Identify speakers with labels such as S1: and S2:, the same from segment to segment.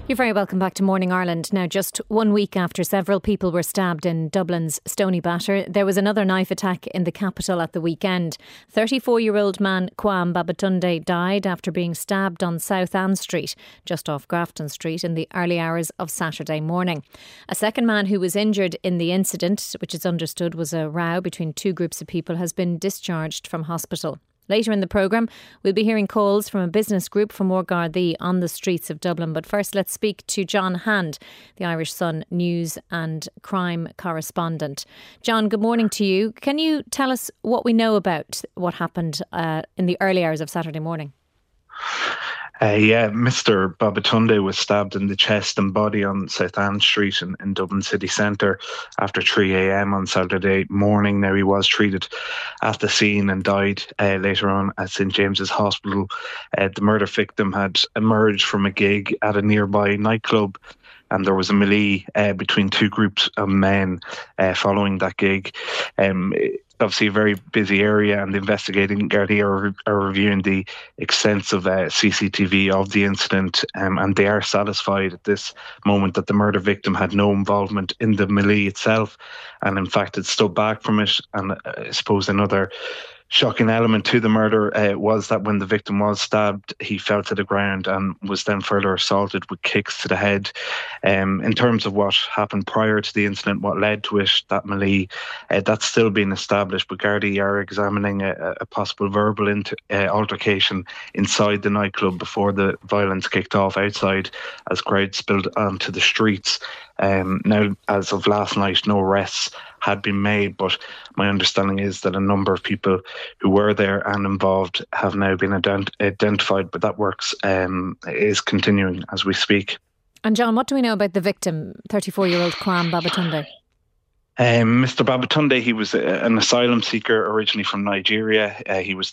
S1: You're very welcome back to Morning Ireland. Now, just 1 week after several people were stabbed in Dublin's Stoneybatter, there was another knife attack in the capital at the weekend. 34-year-old man Kwame Babatunde died after being stabbed on South Ann Street, just off Grafton Street, in the early hours of Saturday morning. A second man who was injured in the incident, which is understood was a row between two groups of people, has been discharged from hospital. Later in the programme, we'll be hearing calls from a business group from More Gardaí on the streets of Dublin. But first, let's speak to John Hand, the Irish Sun news and crime correspondent. John, good morning to you. Can you tell us what we know about what happened in the early hours of Saturday morning?
S2: Mr. Babatunde was stabbed in the chest and body on South Ann Street in Dublin city centre after 3 a.m. on Saturday morning. Now, he was treated at the scene and died later on at St James's Hospital. The murder victim had emerged from a gig at a nearby nightclub, and there was a melee between two groups of men following that gig. Obviously a very busy area, and the investigating Gardaí are reviewing the extensive CCTV of the incident, and they are satisfied at this moment that the murder victim had no involvement in the melee itself, and in fact had stood back from it. And I suppose another shocking element to the murder was that when the victim was stabbed, he fell to the ground and was then further assaulted with kicks to the head. In terms of what happened prior to the incident, what led to it, that melee, that's still being established, but Gardaí are examining a possible verbal altercation inside the nightclub before the violence kicked off outside as crowds spilled onto the streets. Now, as of last night, no arrests had been made, but my understanding is that a number of people who were there and involved have now been identified, but that work is continuing as we speak.
S1: And John, what do we know about the victim, 34-year-old Kwame Babatunde?
S2: Mr. Babatunde, he was an asylum seeker originally from Nigeria. He was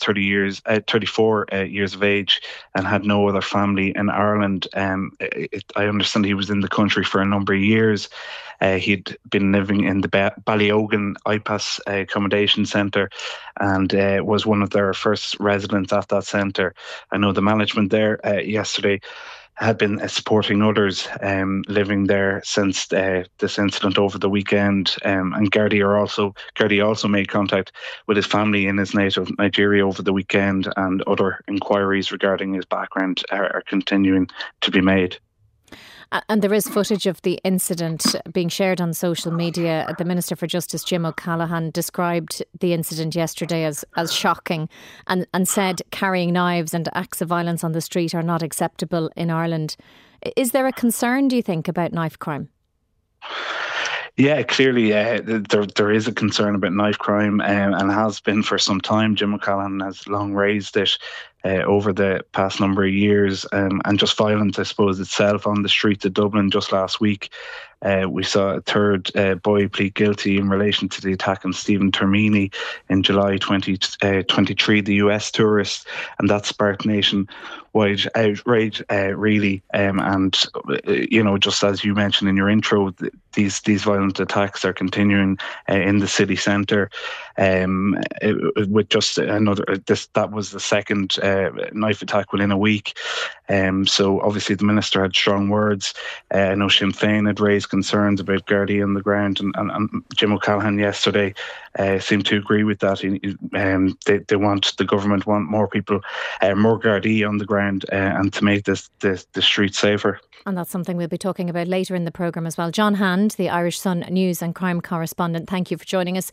S2: 34 years of age and had no other family in Ireland. I understand he was in the country for a number of years. He'd been living in the Ballyogan IPAS accommodation centre and was one of their first residents at that centre. I know the management there yesterday had been supporting others living there since this incident over the weekend. And Gardaí also made contact with his family in his native Nigeria over the weekend, and other inquiries regarding his background are continuing to be made.
S1: And there is footage of the incident being shared on social media. The Minister for Justice, Jim O'Callaghan, described the incident yesterday as shocking and said carrying knives and acts of violence on the street are not acceptable in Ireland. Is there a concern, do you think, about knife crime?
S2: Yeah, clearly there is a concern about knife crime and has been for some time. Jim O'Callaghan has long raised it over the past number of years, and just violence, I suppose, itself on the streets of Dublin. Just last week, we saw a third boy plead guilty in relation to the attack on Stephen Termini in July 2023, the US tourist, and that sparked nationwide outrage, really. And just as you mentioned in your intro, these violent attacks are continuing in the city centre. With just that was the second knife attack within a week. So obviously the minister had strong words. I know Sinn Féin had raised concerns about Gardaí on the ground, and Jim O'Callaghan yesterday seemed to agree with that. The government want more people, more Gardaí on the ground, and to make the streets safer.
S1: And that's something we'll be talking about later in the programme as well. John Hand, the Irish Sun news and crime correspondent, thank you for joining us.